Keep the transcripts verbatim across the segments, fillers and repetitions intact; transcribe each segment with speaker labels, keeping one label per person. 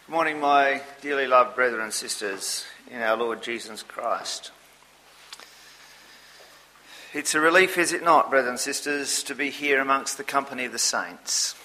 Speaker 1: Good morning, my dearly loved brethren and sisters in our Lord Jesus Christ. It's a relief, is it not, brothers and sisters, to be here amongst the company of the saints.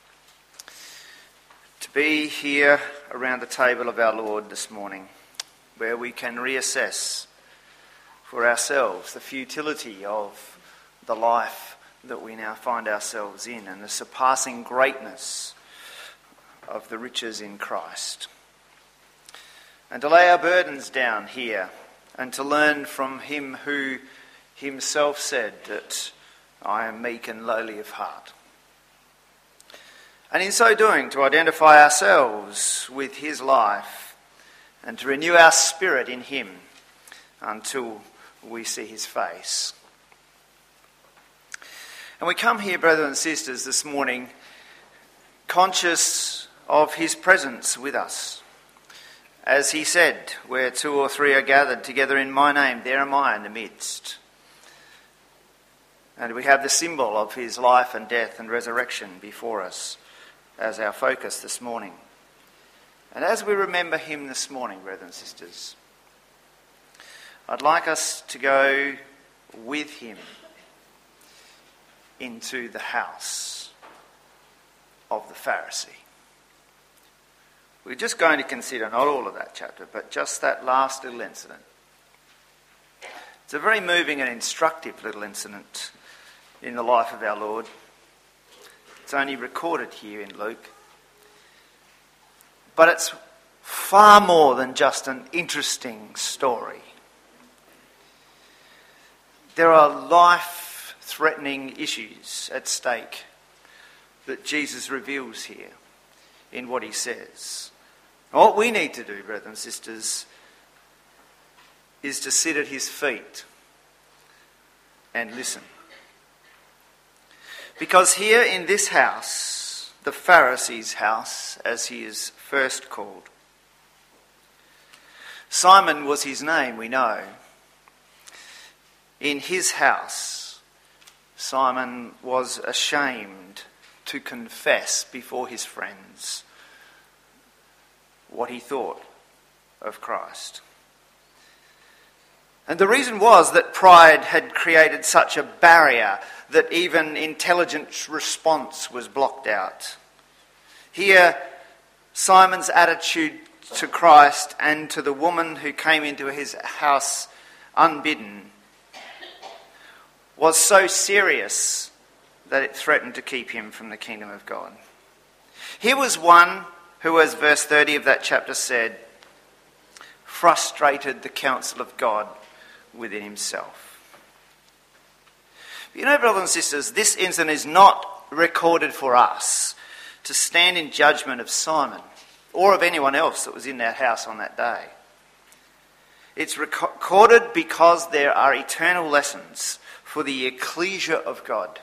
Speaker 1: To be here around the table of our Lord this morning, where we can reassess for ourselves the futility of the life that we now find ourselves in and the surpassing greatness of the riches in Christ. And to lay our burdens down here and to learn from him who himself said that I am meek and lowly of heart. And in so doing, to identify ourselves with his life and to renew our spirit in him until we see his face. And we come here, brothers and sisters, this morning conscious of his presence with us. As he said, where two or three are gathered together in my name, there am I in the midst. And we have the symbol of his life and death and resurrection before us as our focus this morning. And as we remember him this morning, brothers and sisters, I'd like us to go with him into the house of the Pharisee. We're just going to consider not all of that chapter, but just that last little incident. It's a very moving and instructive little incident in the life of our Lord. It's only recorded here in Luke. But it's far more than just an interesting story. There are life-threatening issues at stake that Jesus reveals here in what he says. What we need to do, brothers and sisters, is to sit at his feet and listen. Because here in this house, the Pharisee's house, as he is first called, Simon was his name, we know. In his house, Simon was ashamed to confess before his friends what he thought of Christ. And the reason was that pride had created such a barrier that even intelligent response was blocked out. Here, Simon's attitude to Christ and to the woman who came into his house unbidden was so serious that it threatened to keep him from the kingdom of God. Here was one who, as verse thirty of that chapter said, frustrated the counsel of God within himself. But you know, brothers and sisters, this incident is not recorded for us to stand in judgment of Simon or of anyone else that was in that house on that day. It's recorded because there are eternal lessons for the ecclesia of God.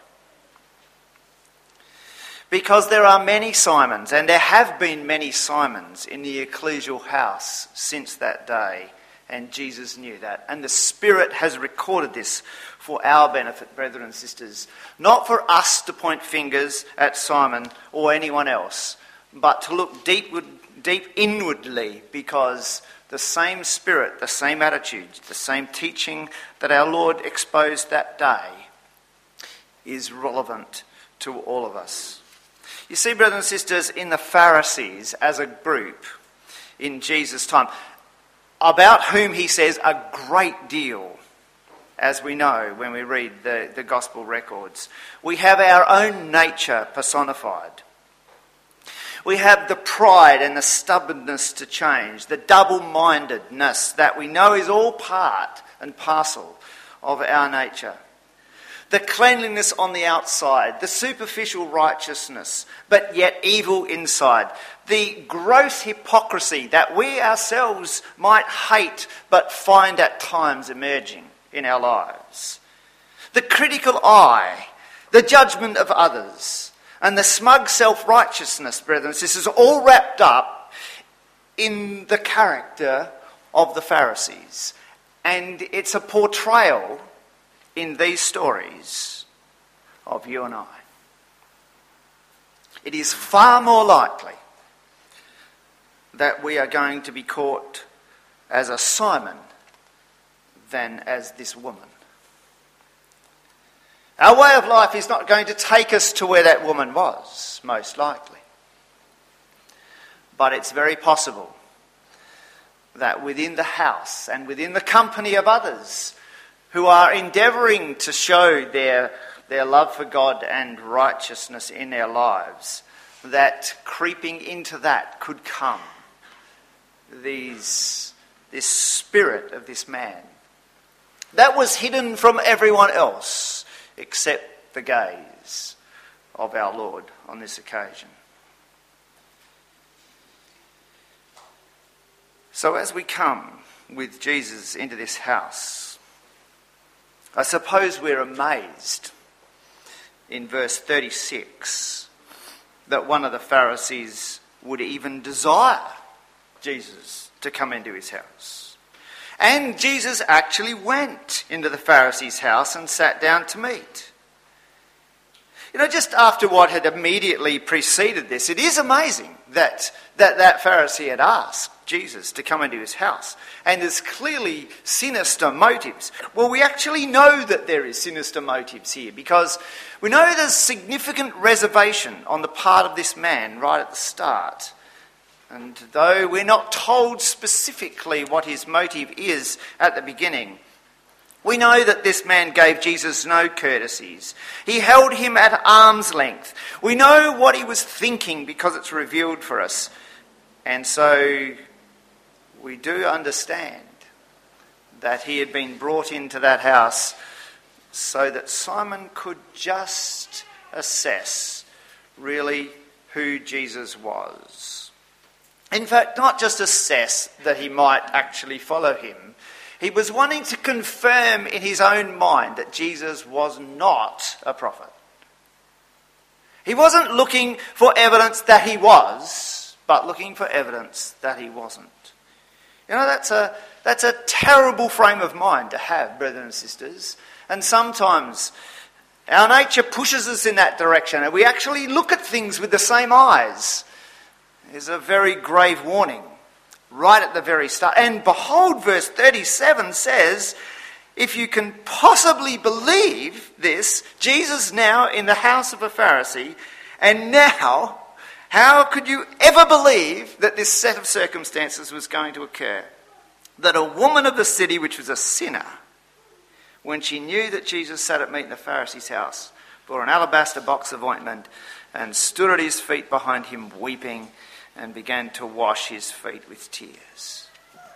Speaker 1: Because there are many Simons, and there have been many Simons in the ecclesial house since that day, and Jesus knew that. And the Spirit has recorded this for our benefit, brethren and sisters. Not for us to point fingers at Simon or anyone else, but to look deep, deep inwardly, because the same Spirit, the same attitudes, the same teaching that our Lord exposed that day is relevant to all of us. You see, brothers and sisters, in the Pharisees as a group in Jesus' time, about whom he says a great deal, as we know when we read the, the gospel records, we have our own nature personified. We have the pride and the stubbornness to change, the double-mindedness that we know is all part and parcel of our nature. The cleanliness on the outside, the superficial righteousness, but yet evil inside. The gross hypocrisy that we ourselves might hate but find at times emerging in our lives. The critical eye, the judgment of others, and the smug self-righteousness, brethren and sisters, all wrapped up in the character of the Pharisees. And it's a portrayal in these stories of you and I. It is far more likely that we are going to be caught as a Simon than as this woman. Our way of life is not going to take us to where that woman was, most likely. But it's very possible that within the house and within the company of others who are endeavouring to show their, their love for God and righteousness in their lives, that creeping into that could come these, this spirit of this man that was hidden from everyone else except the gaze of our Lord on this occasion. So as we come with Jesus into this house, I suppose we're amazed in verse thirty-six that one of the Pharisees would even desire Jesus to come into his house. And Jesus actually went into the Pharisee's house and sat down to meat. You know, just after what had immediately preceded this, it is amazing that that, that Pharisee had asked Jesus to come into his house. And there's clearly sinister motives. Well, we actually know that there is sinister motives here because we know there's significant reservation on the part of this man right at the start. And though we're not told specifically what his motive is at the beginning, we know that this man gave Jesus no courtesies. He held him at arm's length. We know what he was thinking because it's revealed for us. And so we do understand that he had been brought into that house so that Simon could just assess really who Jesus was. In fact, not just assess that he might actually follow him. He was wanting to confirm in his own mind that Jesus was not a prophet. He wasn't looking for evidence that he was, but looking for evidence that he wasn't. You know, that's a that's a terrible frame of mind to have, brothers and sisters. And sometimes our nature pushes us in that direction, and we actually look at things with the same eyes. There's a very grave warning right at the very start. And behold, verse thirty-seven says, if you can possibly believe this, Jesus now in the house of a Pharisee, and now, how could you ever believe that this set of circumstances was going to occur? That a woman of the city, which was a sinner, when she knew that Jesus sat at meat in the Pharisee's house, brought an alabaster box of ointment and stood at his feet behind him weeping, and began to wash his feet with tears.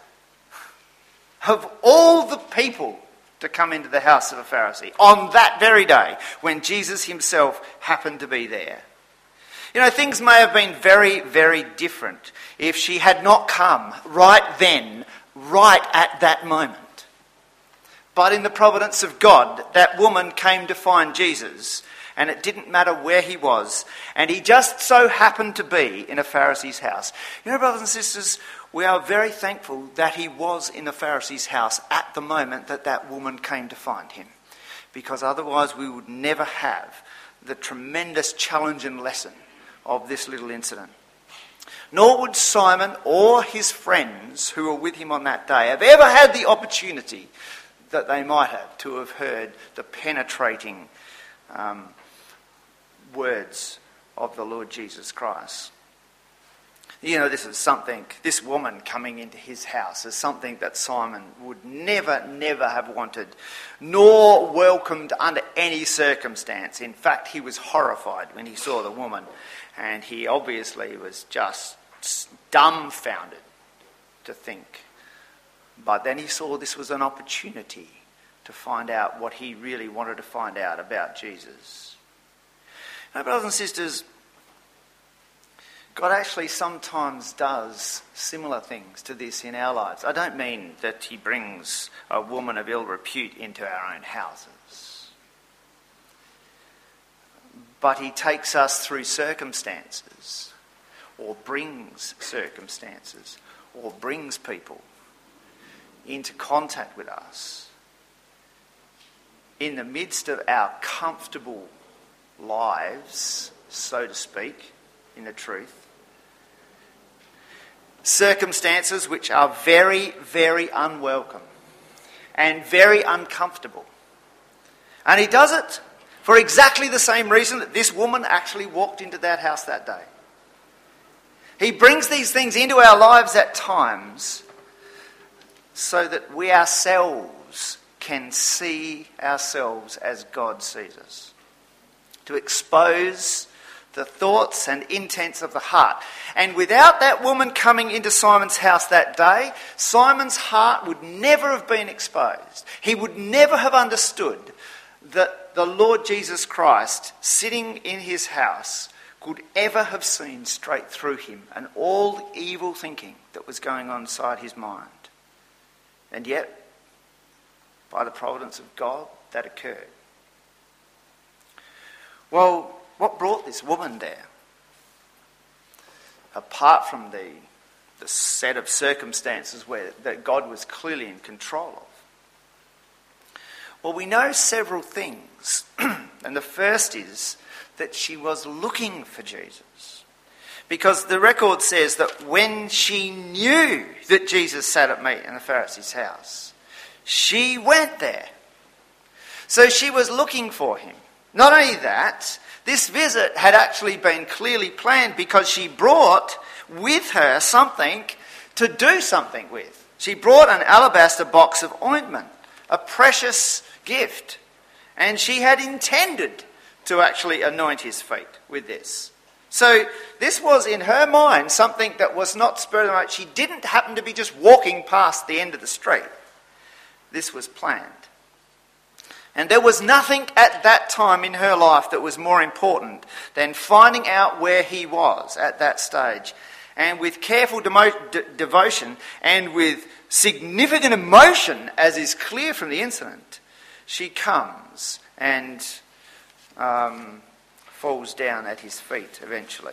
Speaker 1: Of all the people to come into the house of a Pharisee on that very day when Jesus himself happened to be there. You know, things may have been very, very different if she had not come right then, right at that moment. But in the providence of God, that woman came to find Jesus. And it didn't matter where he was. And he just so happened to be in a Pharisee's house. You know, brothers and sisters, we are very thankful that he was in the Pharisee's house at the moment that that woman came to find him. Because otherwise we would never have the tremendous challenge and lesson of this little incident. Nor would Simon or his friends who were with him on that day have ever had the opportunity that they might have to have heard the penetrating um, words of the Lord Jesus Christ. You know, this is something, this woman coming into his house is something that Simon would never, never have wanted, nor welcomed under any circumstance. In fact, he was horrified when he saw the woman, and he obviously was just dumbfounded to think. But then he saw this was an opportunity to find out what he really wanted to find out about Jesus. Now, brothers and sisters, God actually sometimes does similar things to this in our lives. I don't mean that he brings a woman of ill repute into our own houses. But he takes us through circumstances, or brings circumstances, or brings people into contact with us in the midst of our comfortable lives, so to speak, in the truth, circumstances which are very, very unwelcome and very uncomfortable. And he does it for exactly the same reason that this woman actually walked into that house that day. He brings these things into our lives at times so that we ourselves can see ourselves as God sees us. To expose the thoughts and intents of the heart. And without that woman coming into Simon's house that day, Simon's heart would never have been exposed. He would never have understood that the Lord Jesus Christ sitting in his house could ever have seen straight through him and all the evil thinking that was going on inside his mind. And yet, by the providence of God, that occurred. Well, what brought this woman there? Apart from the, the set of circumstances where that God was clearly in control of. Well, we know several things. And the first is that she was looking for Jesus. Because the record says that when she knew that Jesus sat at meat in the Pharisee's house, she went there. So she was looking for him. Not only that, this visit had actually been clearly planned because she brought with her something to do something with. She brought an alabaster box of ointment, a precious gift, and she had intended to actually anoint his feet with this. So this was in her mind something that was not spur of the moment. She didn't happen to be just walking past the end of the street. This was planned. And there was nothing at that time in her life that was more important than finding out where he was at that stage. And with careful demo- de- devotion and with significant emotion, as is clear from the incident, she comes and um, falls down at his feet eventually.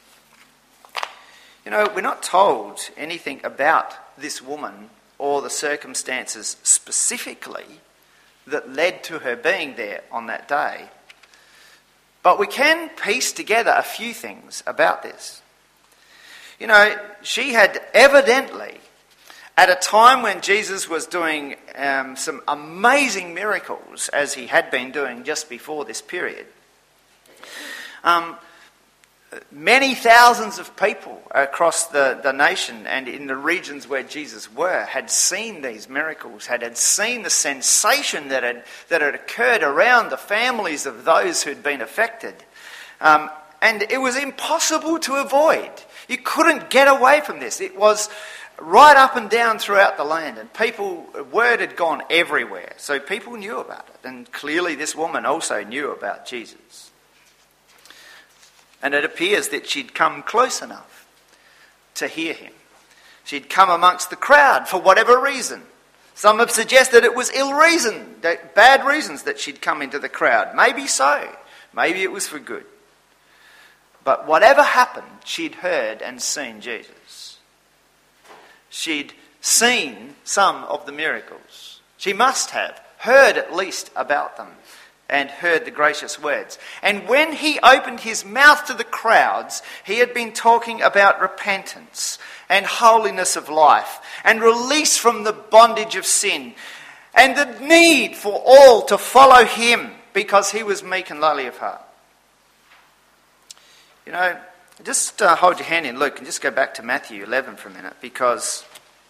Speaker 1: You know, we're not told anything about this woman or the circumstances specifically that led to her being there on that day. But we can piece together a few things about this. You know, she had evidently, at a time when Jesus was doing um, some amazing miracles, as he had been doing just before this period, um, many thousands of people across the, the nation and in the regions where Jesus were had seen these miracles, had, had seen the sensation that had, that had occurred around the families of those who'd been affected. Um, and it was impossible to avoid. You couldn't get away from this. It was right up and down throughout the land, and people, word had gone everywhere. So people knew about it, and clearly this woman also knew about Jesus. And it appears that she'd come close enough to hear him. She'd come amongst the crowd for whatever reason. Some have suggested it was ill reason, that bad reasons that she'd come into the crowd. Maybe so. Maybe it was for good. But whatever happened, she'd heard and seen Jesus. She'd seen some of the miracles. She must have heard at least about them and heard the gracious words. And when he opened his mouth to the crowds, he had been talking about repentance and holiness of life and release from the bondage of sin and the need for all to follow him because he was meek and lowly of heart. You know, just uh, hold your hand in Luke and just go back to Matthew eleven for a minute, because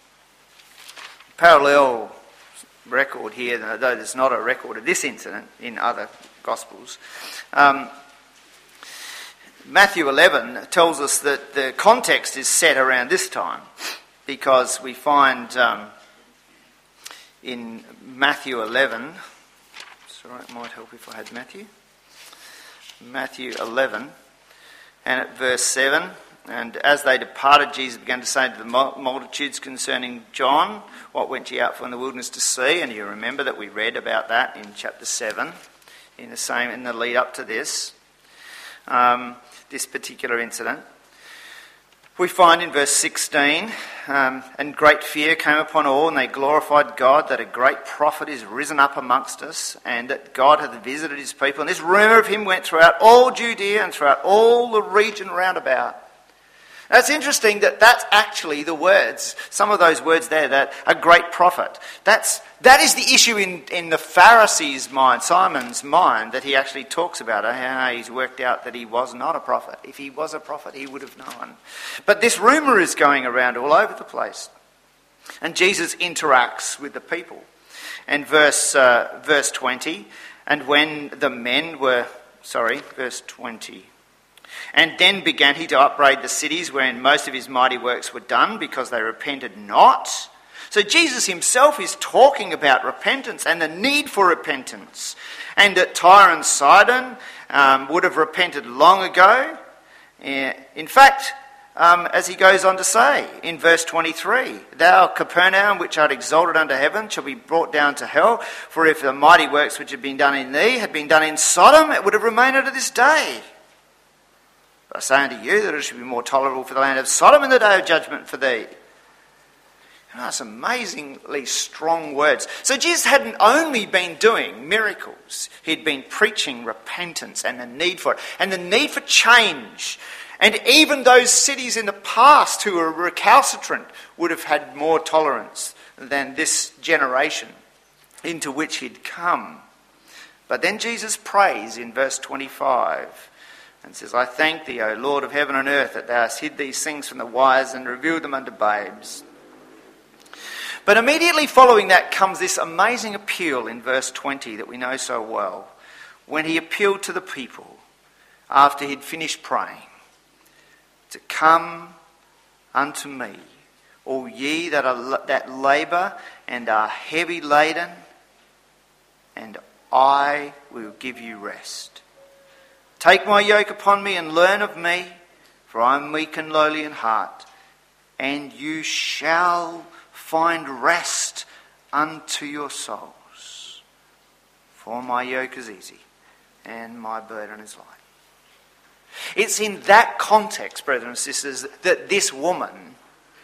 Speaker 1: parallel record here, though there's not a record of this incident in other Gospels. Um, Matthew eleven tells us that the context is set around this time, because we find um, in Matthew eleven, sorry, it might help if I had Matthew, Matthew eleven, and at verse seven, and as they departed, Jesus began to say to the multitudes concerning John, what went ye out for in the wilderness to see? And you remember that we read about that in chapter seven, in the same in the lead up to this, um, this particular incident. We find in verse sixteen, um, and great fear came upon all, and they glorified God that a great prophet is risen up amongst us, and that God hath visited his people. And this rumour of him went throughout all Judea and throughout all the region round about. It's interesting that that's actually the words, some of those words there, that a great prophet. That's, that is the issue in, in the Pharisees' mind, Simon's mind, that he actually talks about. How he's worked out that he was not a prophet. If he was a prophet, he would have known. But this rumour is going around all over the place. And Jesus interacts with the people. And verse, uh, verse twenty, and when the men were, sorry, verse twenty... And then began he to upbraid the cities wherein most of his mighty works were done, because they repented not. So Jesus himself is talking about repentance and the need for repentance. And that Tyre and Sidon um, would have repented long ago. In fact, um, as he goes on to say in verse twenty-three, thou Capernaum, which art exalted unto heaven, shall be brought down to hell. For if the mighty works which have been done in thee had been done in Sodom, it would have remained unto this day. I say unto you that it should be more tolerable for the land of Sodom in the day of judgment for thee. And that's amazingly strong words. So Jesus hadn't only been doing miracles, he'd been preaching repentance and the need for it, and the need for change. And even those cities in the past who were recalcitrant would have had more tolerance than this generation into which he'd come. But then Jesus prays in verse twenty-five. And says, I thank thee, O Lord of heaven and earth, that thou hast hid these things from the wise and revealed them unto babes. But immediately following that comes this amazing appeal in verse twenty that we know so well, when he appealed to the people after he'd finished praying, to come unto me, all ye that are that labour and are heavy laden, and I will give you rest. Take my yoke upon me and learn of me, for I am meek and lowly in heart, and you shall find rest unto your souls. For my yoke is easy, and my burden is light. It's in that context, brothers and sisters, that this woman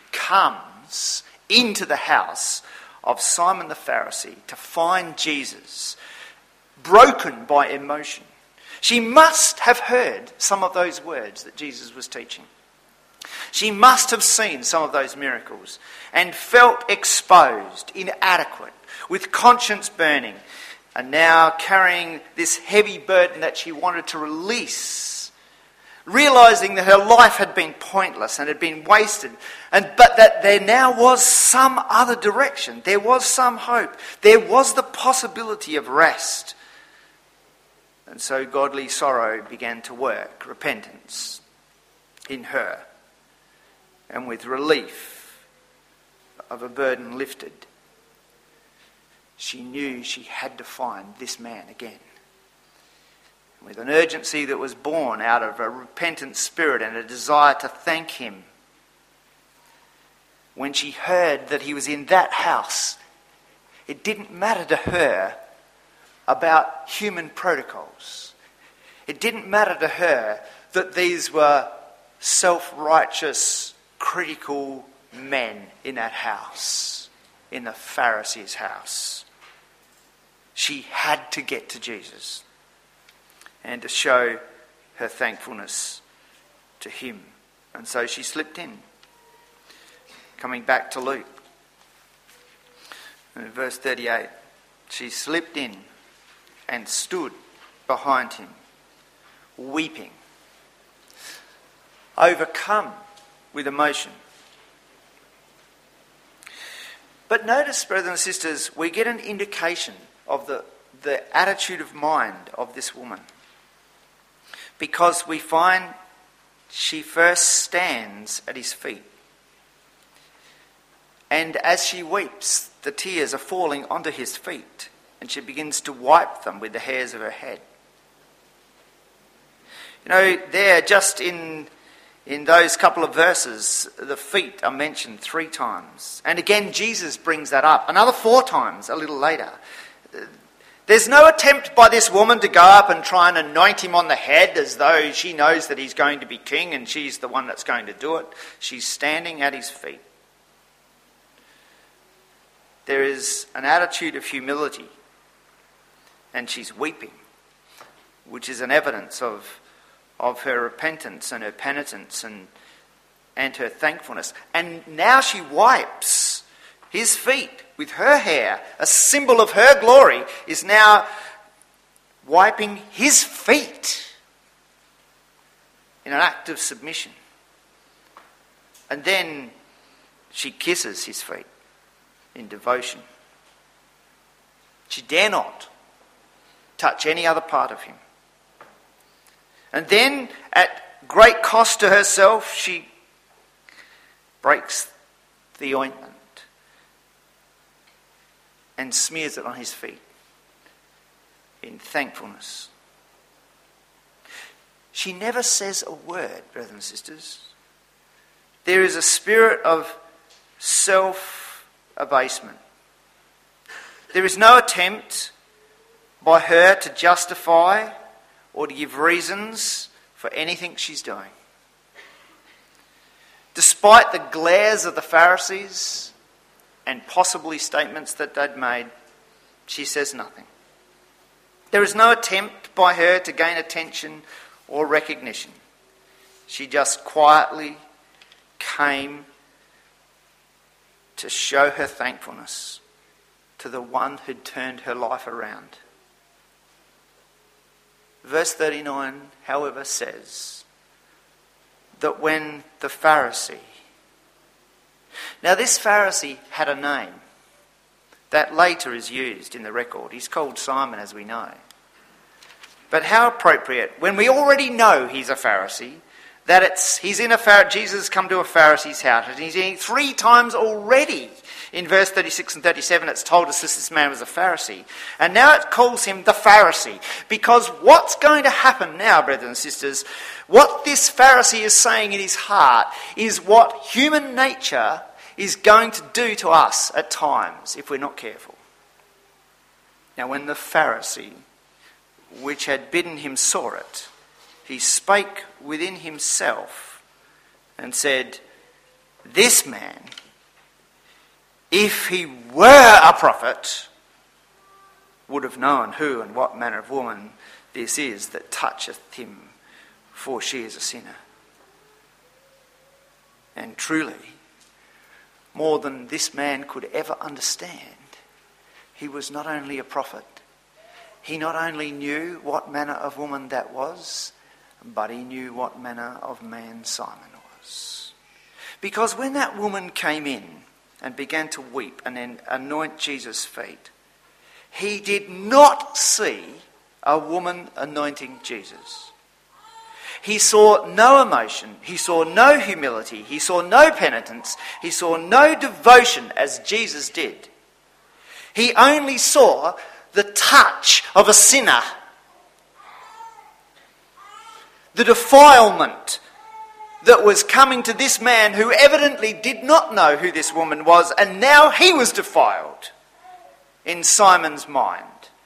Speaker 1: comes into the house of Simon the Pharisee to find Jesus, broken by emotion. She must have heard some of those words that Jesus was teaching. She must have seen some of those miracles and felt exposed, inadequate, with conscience burning, and now carrying this heavy burden that she wanted to release, realising that her life had been pointless and had been wasted, and but that there now was some other direction. There was some hope. There was the possibility of rest. And so godly sorrow began to work, repentance, in her. And with relief of a burden lifted, she knew she had to find this man again. With an urgency that was born out of a repentant spirit and a desire to thank him. When she heard that he was in that house, it didn't matter to her about human protocols. It didn't matter to her that these were self-righteous, critical men in that house, in the Pharisee's house. She had to get to Jesus and to show her thankfulness to him. And so she slipped in. Coming back to Luke, in verse thirty-eight, she slipped in and stood behind him, weeping, overcome with emotion. But notice, brothers and sisters, we get an indication of the, the attitude of mind of this woman, because we find she first stands at his feet. And as she weeps, the tears are falling onto his feet, and she begins to wipe them with the hairs of her head. You know, there, just in, in those couple of verses, the feet are mentioned three times. And again, Jesus brings that up another four times a little later. There's no attempt by this woman to go up and try and anoint him on the head as though she knows that he's going to be king and she's the one that's going to do it. She's standing at his feet. There is an attitude of humility, and she's weeping, which is an evidence of, of her repentance and her penitence and, and her thankfulness. And now she wipes his feet with her hair. A symbol of her glory is now wiping his feet in an act of submission. And then she kisses his feet in devotion. She dare not touch any other part of him. And then, at great cost to herself, she breaks the ointment and smears it on his feet in thankfulness. She never says a word, brothers and sisters. There is a spirit of self-abasement. There is no attempt by her to justify or to give reasons for anything she's doing. Despite the glares of the Pharisees and possibly statements that they'd made, she says nothing. There is no attempt by her to gain attention or recognition. She just quietly came to show her thankfulness to the one who'd turned her life around. Verse thirty-nine, however, says that when the Pharisee... Now this Pharisee had a name that later is used in the record. He's called Simon, as we know. But how appropriate, when we already know he's a Pharisee, that it's he's in a Phar- Jesus come to a Pharisee's house, and he's eating three times already. In verse thirty-six and thirty-seven, it's told us this, this man was a Pharisee. And now it calls him the Pharisee. Because what's going to happen now, brothers and sisters, what this Pharisee is saying in his heart is what human nature is going to do to us at times if we're not careful. Now when the Pharisee, which had bidden him, saw it, he spake within himself and said, "This man, if he were a prophet, would have known who and what manner of woman this is that toucheth him, for she is a sinner." And truly, more than this man could ever understand, he was not only a prophet, he not only knew what manner of woman that was, but he knew what manner of man Simon was. Because when that woman came in and began to weep and then anoint Jesus' feet, he did not see a woman anointing Jesus. He saw no emotion, he saw no humility, he saw no penitence, he saw no devotion as Jesus did. He only saw the touch of a sinner, the defilement that was coming to this man who evidently did not know who this woman was, and now he was defiled in Simon's mind.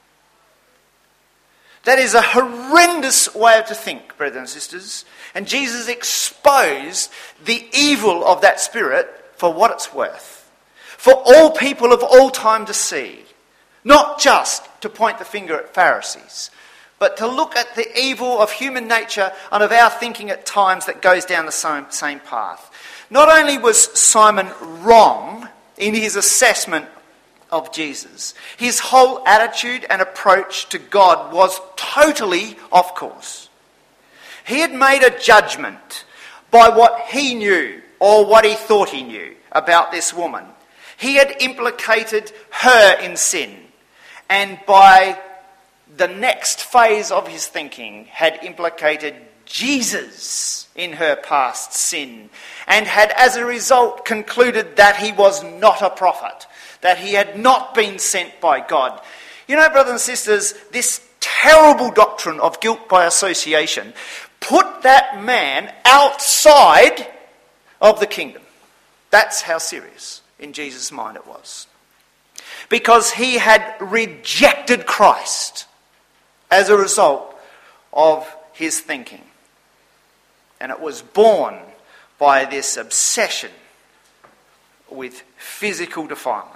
Speaker 1: That is a horrendous way to think, brothers and sisters. And Jesus exposed the evil of that spirit for what it's worth. For all people of all time to see. Not just to point the finger at Pharisees, but to look at the evil of human nature and of our thinking at times that goes down the same, same path. Not only was Simon wrong in his assessment of Jesus, his whole attitude and approach to God was totally off course. He had made a judgment by what he knew or what he thought he knew about this woman. He had implicated her in sin, and by the next phase of his thinking had implicated Jesus in her past sin, and had as a result concluded that he was not a prophet, that he had not been sent by God. You know, brothers and sisters, this terrible doctrine of guilt by association put that man outside of the kingdom. That's how serious in Jesus' mind it was. Because he had rejected Christ as a result of his thinking. And it was born by this obsession with physical defilement.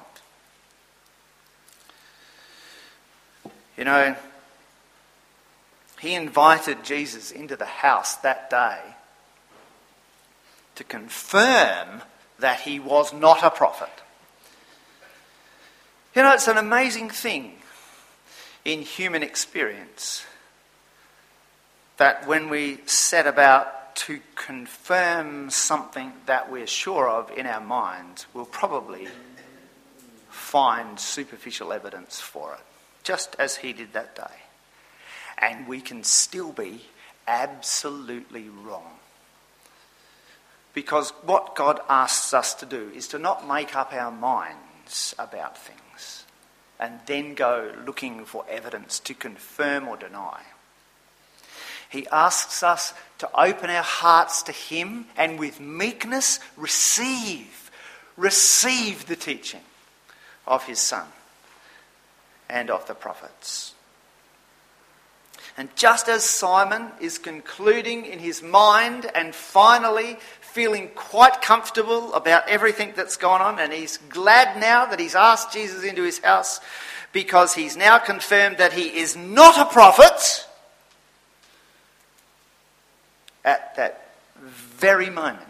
Speaker 1: You know, he invited Jesus into the house that day to confirm that he was not a prophet. You know, it's an amazing thing in human experience that when we set about to confirm something that we're sure of in our minds, we'll probably find superficial evidence for it, just as he did that day. And we can still be absolutely wrong. Because what God asks us to do is to not make up our minds about things and then go looking for evidence to confirm or deny. He asks us to open our hearts to him and with meekness receive, receive the teaching of his Son and of the prophets. And just as Simon is concluding in his mind and finally feeling quite comfortable about everything that's gone on, and he's glad now that he's asked Jesus into his house because he's now confirmed that he is not a prophet, at that very moment,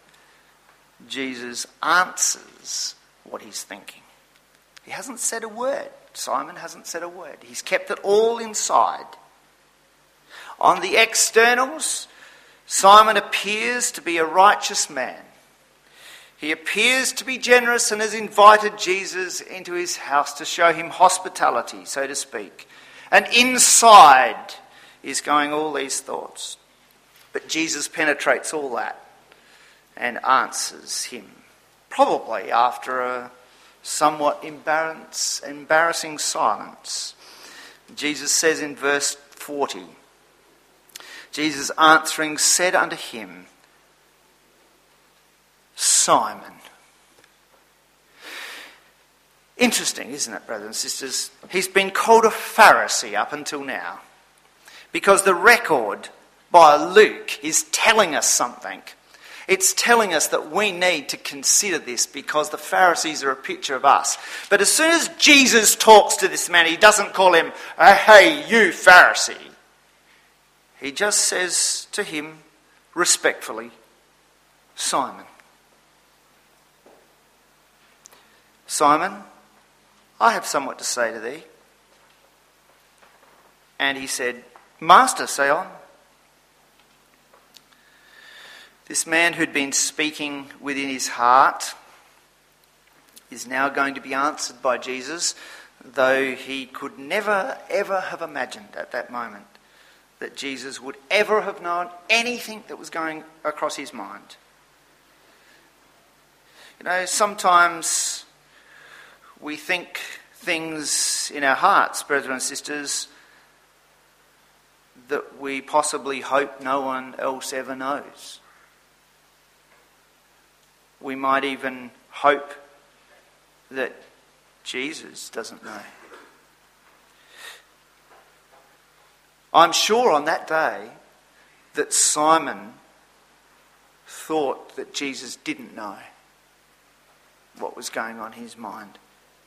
Speaker 1: Jesus answers what he's thinking. He hasn't said a word. Simon hasn't said a word. He's kept it all inside. On the externals, Simon appears to be a righteous man. He appears to be generous and has invited Jesus into his house to show him hospitality, so to speak. And inside is going all these thoughts. But Jesus penetrates all that and answers him, probably after a somewhat embarrass, embarrassing silence. Jesus says in verse forty, Jesus answering said unto him, Simon. Interesting, isn't it, brothers and sisters? He's been called a Pharisee up until now because the record by Luke is telling us something. It's telling us that we need to consider this because the Pharisees are a picture of us. But as soon as Jesus talks to this man, he doesn't call him, oh, hey, you Pharisee. He just says to him respectfully, Simon. Simon, I have somewhat to say to thee. And he said, Master, say on. This man who'd been speaking within his heart is now going to be answered by Jesus, though he could never, ever have imagined at that moment that Jesus would ever have known anything that was going across his mind. You know, sometimes we think things in our hearts, brothers and sisters, that we possibly hope no one else ever knows. We might even hope that Jesus doesn't know. I'm sure on that day that Simon thought that Jesus didn't know what was going on in his mind.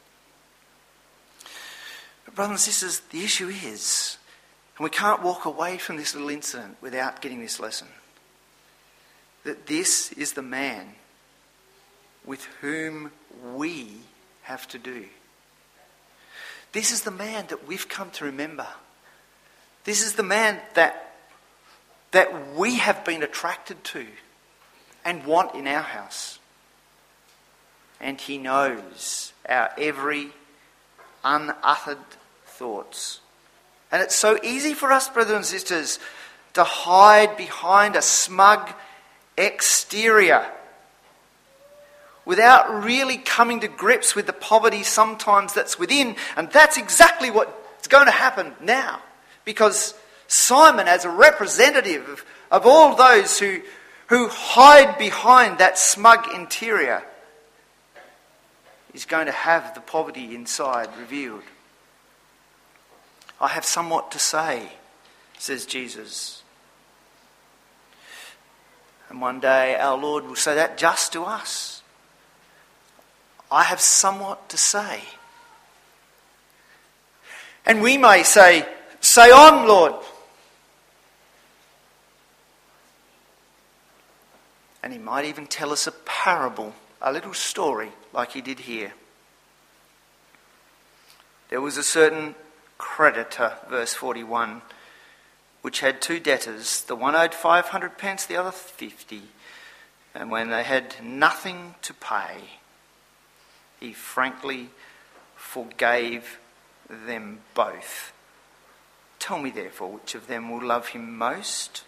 Speaker 1: But brothers and sisters, the issue is, and we can't walk away from this little incident without getting this lesson, that this is the man with whom we have to do. This is the man that we've come to remember. This is the man that, that we have been attracted to and want in our house. And he knows our every unuttered thoughts. And it's so easy for us, brothers and sisters, to hide behind a smug exterior without really coming to grips with the poverty sometimes that's within. And that's exactly what's going to happen now. Because Simon, as a representative of, of all those who, who hide behind that smug interior, is going to have the poverty inside revealed. I have somewhat to say, says Jesus. And one day our Lord will say that just to us. I have somewhat to say. And we may say, say on, Lord. And he might even tell us a parable, a little story like he did here. There was a certain creditor, verse forty-one, which had two debtors. The one owed five hundred pence, the other fifty. And when they had nothing to pay, he frankly forgave them both. Tell me therefore, which of them will love him most?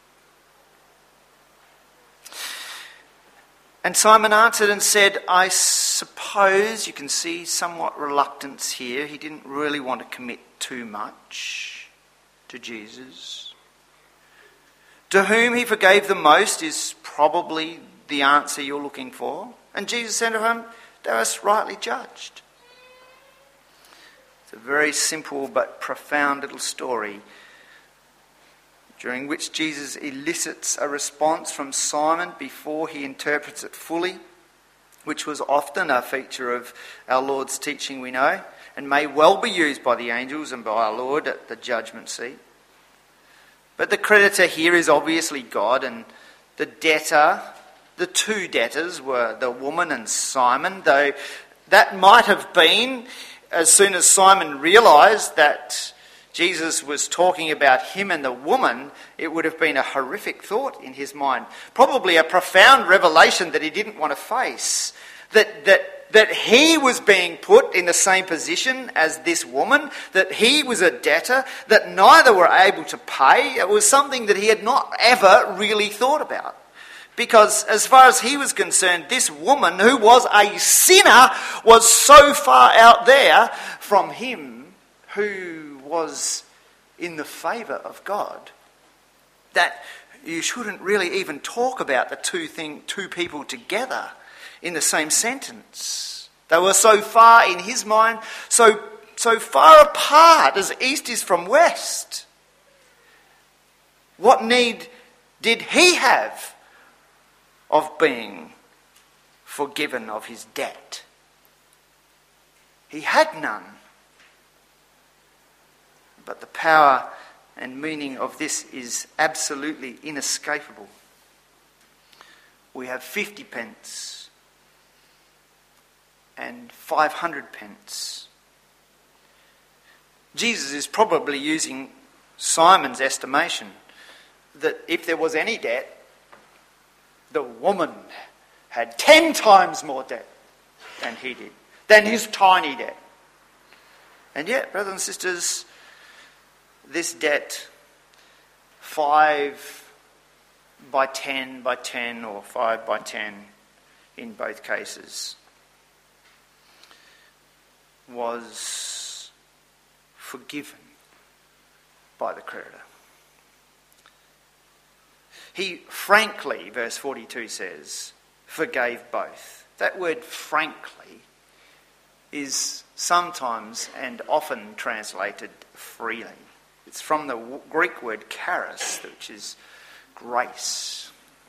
Speaker 1: And Simon answered and said, I suppose, you can see somewhat reluctance here. He didn't really want to commit too much to Jesus. To whom he forgave the most is probably the answer you're looking for. And Jesus said to him, thou hast rightly judged. It's a very simple but profound little story during which Jesus elicits a response from Simon before he interprets it fully, which was often a feature of our Lord's teaching, we know, and may well be used by the angels and by our Lord at the judgment seat. But the creditor here is obviously God, and the debtor, the two debtors were the woman and Simon, though that might have been, as soon as Simon realised that Jesus was talking about him and the woman, it would have been a horrific thought in his mind. Probably a profound revelation that he didn't want to face. That, that, that he was being put in the same position as this woman, that he was a debtor, that neither were able to pay. It was something that he had not ever really thought about. Because as far as he was concerned, this woman, who was a sinner, was so far out there from him who was in the favour of God that you shouldn't really even talk about the two thing, two people together in the same sentence. They were so far in his mind, so, so far apart as east is from west. What need did he have of being forgiven of his debt? He had none. But the power and meaning of this is absolutely inescapable. We have fifty pence and five hundred pence. Jesus is probably using Simon's estimation that if there was any debt, the woman had ten times more debt than he did, than his tiny debt. And yet, brothers and sisters, this debt, five by ten by ten or five by ten in both cases, was forgiven by the creditor. He frankly, verse forty-two says, forgave both. That word frankly is sometimes and often translated freely. It's from the Greek word charis, which is grace.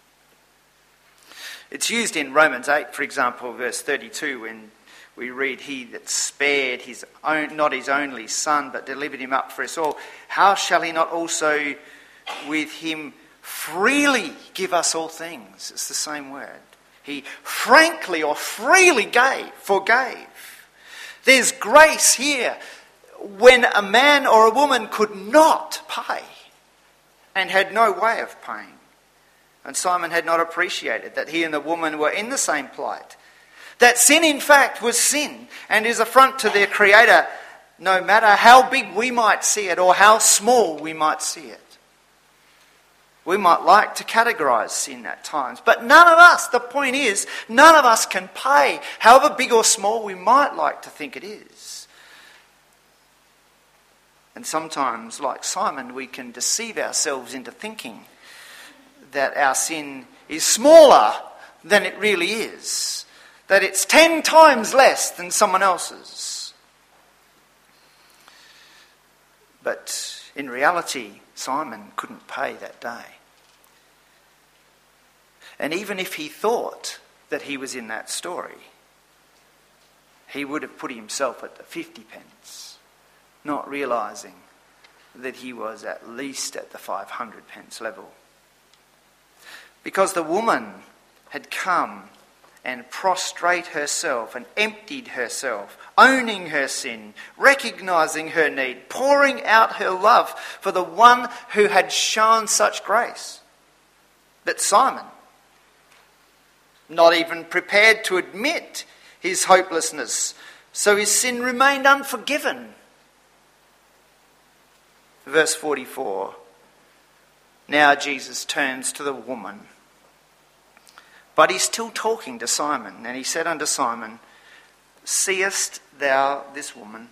Speaker 1: It's used in Romans eight, for example, verse thirty-two, when we read, he that spared his own, not his only son, but delivered him up for us all, how shall he not also with him freely give us all things? It's the same word. He frankly or freely gave, forgave. There's grace here when a man or a woman could not pay and had no way of paying. And Simon had not appreciated that he and the woman were in the same plight. That sin, in fact, was sin and is affront to their Creator, no matter how big we might see it or how small we might see it. We might like to categorise sin at times, but none of us, the point is, none of us can pay, however big or small we might like to think it is. And sometimes, like Simon, we can deceive ourselves into thinking that our sin is smaller than it really is, that it's ten times less than someone else's. But in reality, Simon couldn't pay that day. And even if he thought that he was in that story, he would have put himself at the fifty pence, not realising that he was at least at the five hundred pence level. Because the woman had come and prostrate herself and emptied herself, owning her sin, recognising her need, pouring out her love for the one who had shown such grace. But Simon, not even prepared to admit his hopelessness, so his sin remained unforgiven. Verse forty-four. Now Jesus turns to the woman. But he's still talking to Simon, and he said unto Simon, Seest thou this woman?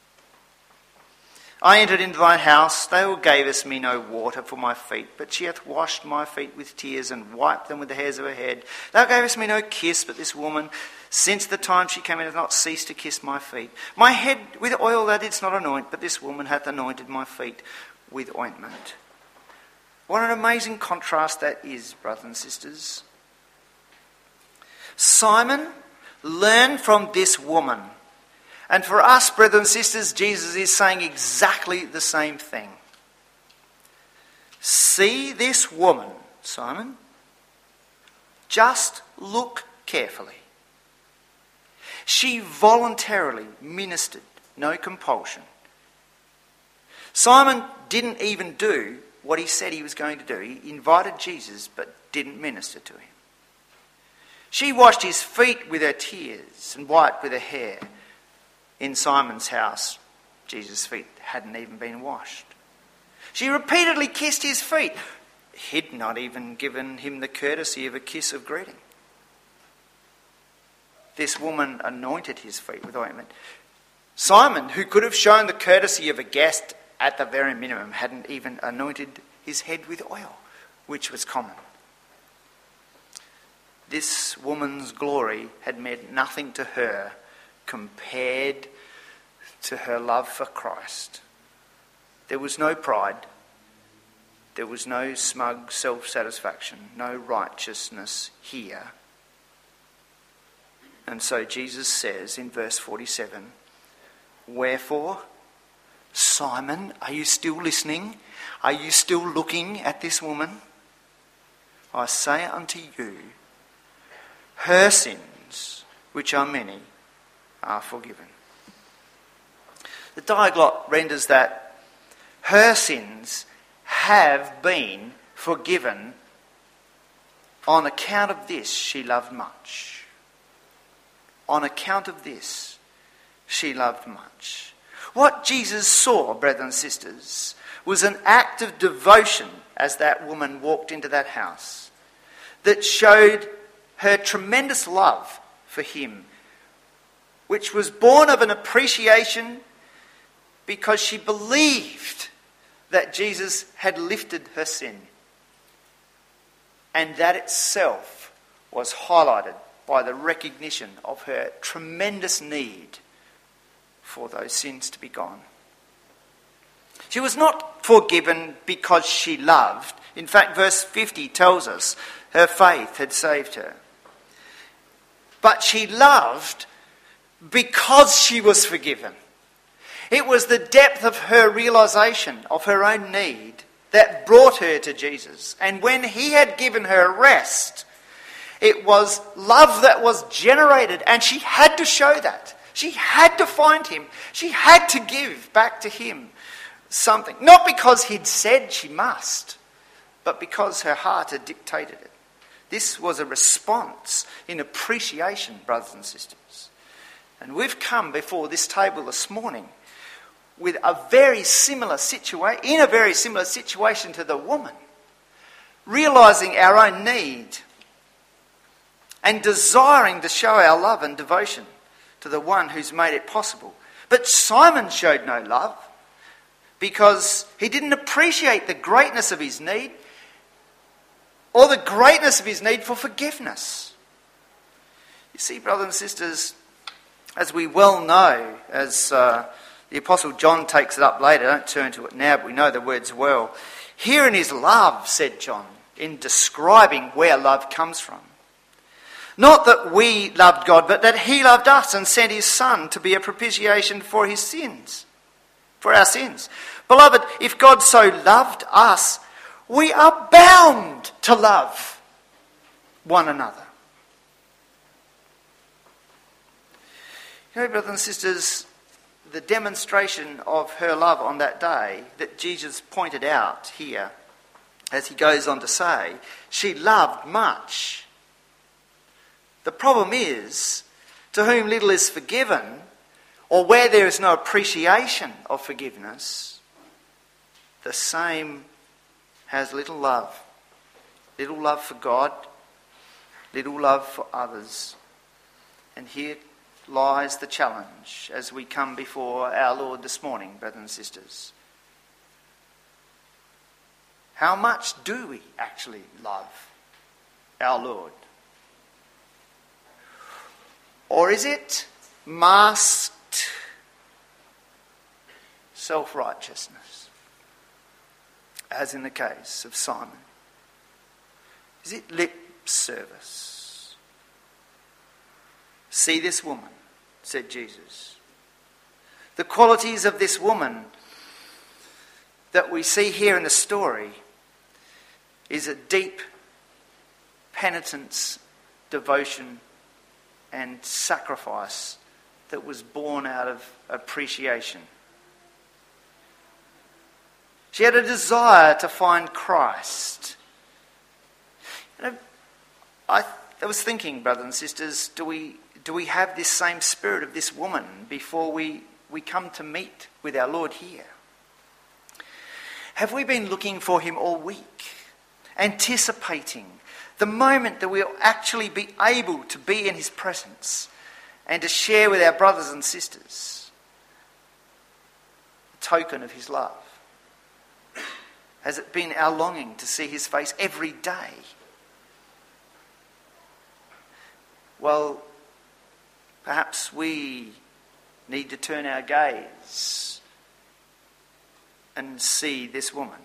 Speaker 1: I entered into thine house, thou gavest me no water for my feet, but she hath washed my feet with tears and wiped them with the hairs of her head. Thou gavest me no kiss, but this woman, since the time she came in, hath not ceased to kiss my feet. My head with oil thou didst not anoint, but this woman hath anointed my feet with ointment. What an amazing contrast that is, brothers and sisters. Simon, learn from this woman. And for us, brothers and sisters, Jesus is saying exactly the same thing. See this woman, Simon. Just look carefully. She voluntarily ministered, no compulsion. Simon didn't even do what he said he was going to do. He invited Jesus but didn't minister to him. She washed his feet with her tears and wiped with her hair. In Simon's house, Jesus' feet hadn't even been washed. She repeatedly kissed his feet. He'd not even given him the courtesy of a kiss of greeting. This woman anointed his feet with ointment. Simon, who could have shown the courtesy of a guest at the very minimum, hadn't even anointed his head with oil, which was common. This woman's glory had meant nothing to her compared to her love for Christ. There was no pride. There was no smug self-satisfaction, no righteousness here. And so Jesus says in verse forty-seven, Wherefore, Simon, are you still listening? Are you still looking at this woman? I say unto you, her sins, which are many, are forgiven. The Diaglott renders that her sins have been forgiven. On account of this, she loved much. On account of this, she loved much. What Jesus saw, brothers and sisters, was an act of devotion as that woman walked into that house that showed her tremendous love for him, which was born of an appreciation because she believed that Jesus had lifted her sin. And that itself was highlighted by the recognition of her tremendous need for those sins to be gone. She was not forgiven because she loved. In fact, verse fifty tells us her faith had saved her. But she loved because she was forgiven. It was the depth of her realisation of her own need that brought her to Jesus. And when he had given her rest, it was love that was generated, and she had to show that. She had to find him. She had to give back to him something. Not because he'd said she must, but because her heart had dictated it. This was a response in appreciation, brothers and sisters. And we've come before this table this morning with a very similar situation, in a very similar situation to the woman, realising our own need and desiring to show our love and devotion to the one who's made it possible. But Simon showed no love because he didn't appreciate the greatness of his need or the greatness of his need for forgiveness. You see, brothers and sisters, as we well know, as uh, the Apostle John takes it up later, I don't turn to it now, but we know the words well. Herein is love, said John, in describing where love comes from. Not that we loved God, but that he loved us and sent his Son to be a propitiation for his sins, for our sins. Beloved, if God so loved us, we are bound to love. one another. You know, brothers and sisters, the demonstration of her love on that day that Jesus pointed out here, as he goes on to say, she loved much. The problem is, to whom little is forgiven, or where there is no appreciation of forgiveness, the same has little love. Little love for God, little love for others. And here lies the challenge as we come before our Lord this morning, brothers and sisters. How much do we actually love our Lord? Or is it masked self-righteousness, as in the case of Simon? Is it lip service? See this woman, said Jesus. The qualities of this woman that we see here in the story is a deep penitence, devotion, and sacrifice that was born out of appreciation. She had a desire to find Christ. You know, I, I was thinking, brothers and sisters, do we do we have this same spirit of this woman before we, we come to meet with our Lord here? Have we been looking for him all week, anticipating the moment that we'll actually be able to be in his presence and to share with our brothers and sisters a token of his love? Has it been our longing to see his face every day? Well, perhaps we need to turn our gaze and see this woman.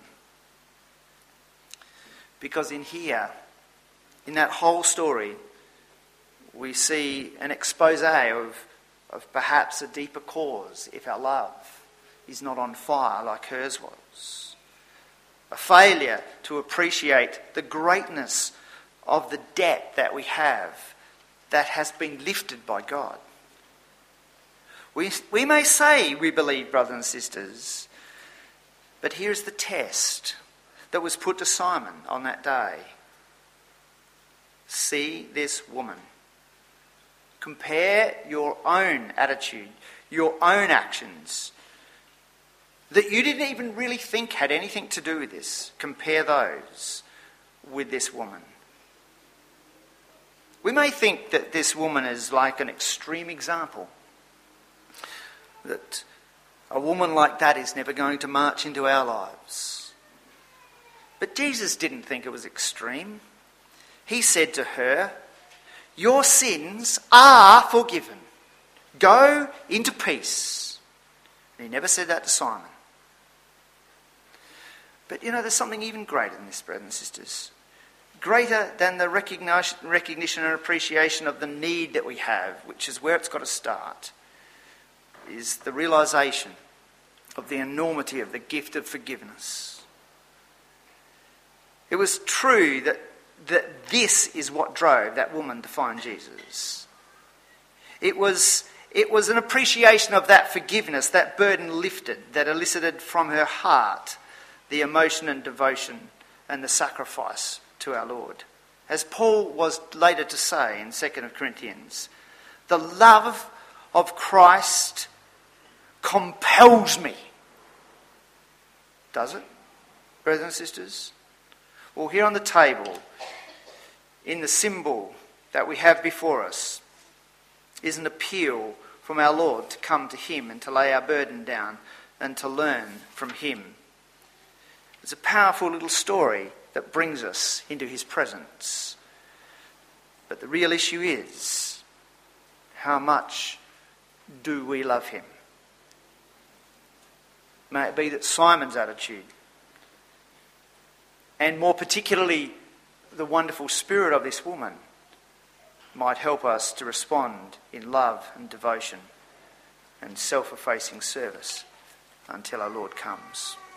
Speaker 1: Because in here, in that whole story, we see an expose of, of perhaps a deeper cause if our love is not on fire like hers was. A failure to appreciate the greatness of the debt that we have that has been lifted by God. We, we may say we believe, brothers and sisters, but here's the test that was put to Simon on that day. See this woman. Compare your own attitude, your own actions, that you didn't even really think had anything to do with this. Compare those with this woman. We may think that this woman is like an extreme example, that a woman like that is never going to march into our lives. But Jesus didn't think it was extreme. He said to her, your sins are forgiven. Go into peace. And he never said that to Simon. But you know, there's something even greater than this, brothers and sisters. Greater than the recognition, recognition and appreciation of the need that we have, which is where it's got to start, is the realisation of the enormity of the gift of forgiveness. It was true that, that this is what drove that woman to find Jesus. It was, it was an appreciation of that forgiveness, that burden lifted, that elicited from her heart the emotion and devotion and the sacrifice to our Lord. As Paul was later to say in Second Corinthians, the love of Christ compels me. Does it, brothers and sisters? Well, here on the table, in the symbol that we have before us, is an appeal from our Lord to come to him and to lay our burden down and to learn from him. It's a powerful little story that brings us into his presence. But the real issue is, how much do we love him? May it be that Simon's attitude, and more particularly the wonderful spirit of this woman, might help us to respond in love and devotion and self-effacing service until our Lord comes.